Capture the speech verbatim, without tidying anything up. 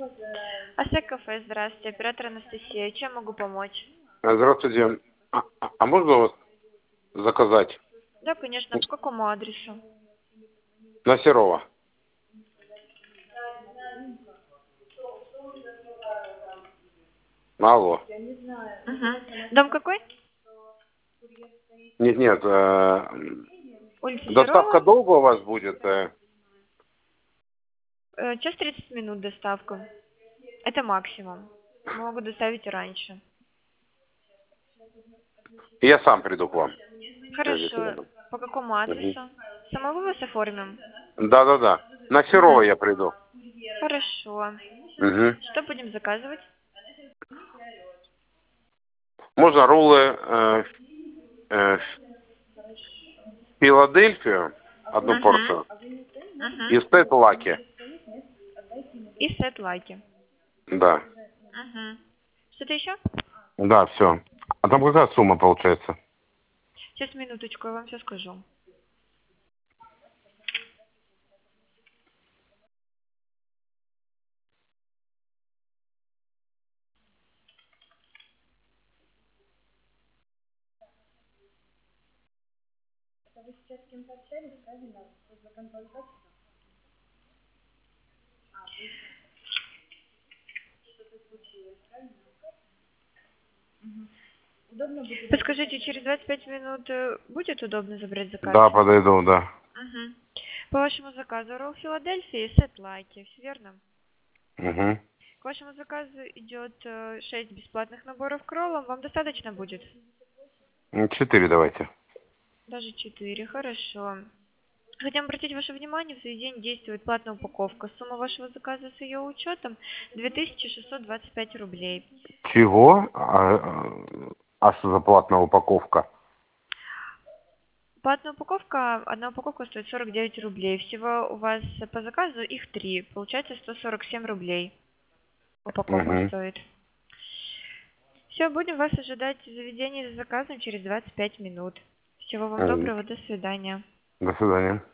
Асек кафе, здравствуйте, оператор Анастасия. Чем могу помочь? Здравствуйте. А, а- а можно вот заказать Да, конечно, по какому адресу? на Серова? Алло. Угу. Дом какой? Нет, нет. э, Улица доставка Серова. долго у вас будет? э? Э, Час тридцать минут доставка. Это максимум. Могу доставить и раньше. Я сам приду к вам. Я здесь Хорошо. рядом. По какому Мгм. адресу? Самого вас оформим? Да, да, да. На Серова Угу. я приду. Хорошо. Мгм. Что будем заказывать? Можно роллы э, э, Филадельфию, одну Угу. порцию, и Угу. сет лаки. И сет лаки. Да. Угу. Что-то еще? Да, все. А там какая сумма получается? Сейчас, минуточку, я вам все скажу. Подскажите, через двадцать пять минут э, будет удобно забрать заказ? Да, подойду, да. Угу. По вашему заказу ролл Филадельфия и сет лайки, все верно? Угу. К вашему заказу идет э, шесть бесплатных наборов к роллам. Вам достаточно будет? Четыре давайте. Даже четыре, хорошо. Хотим обратить ваше внимание, в заведении действует платная упаковка. Сумма вашего заказа с ее учетом две тысячи шестьсот двадцать пять рублей. Чего? А, а что за платная упаковка? Платная упаковка, одна упаковка стоит сорок девять рублей. Всего у вас по заказу их три. Получается сто сорок семь рублей. Упаковка Угу. стоит. Все, будем вас ожидать в заведении с заказом через двадцать пять минут. Всего вам доброго, до свидания. До свидания.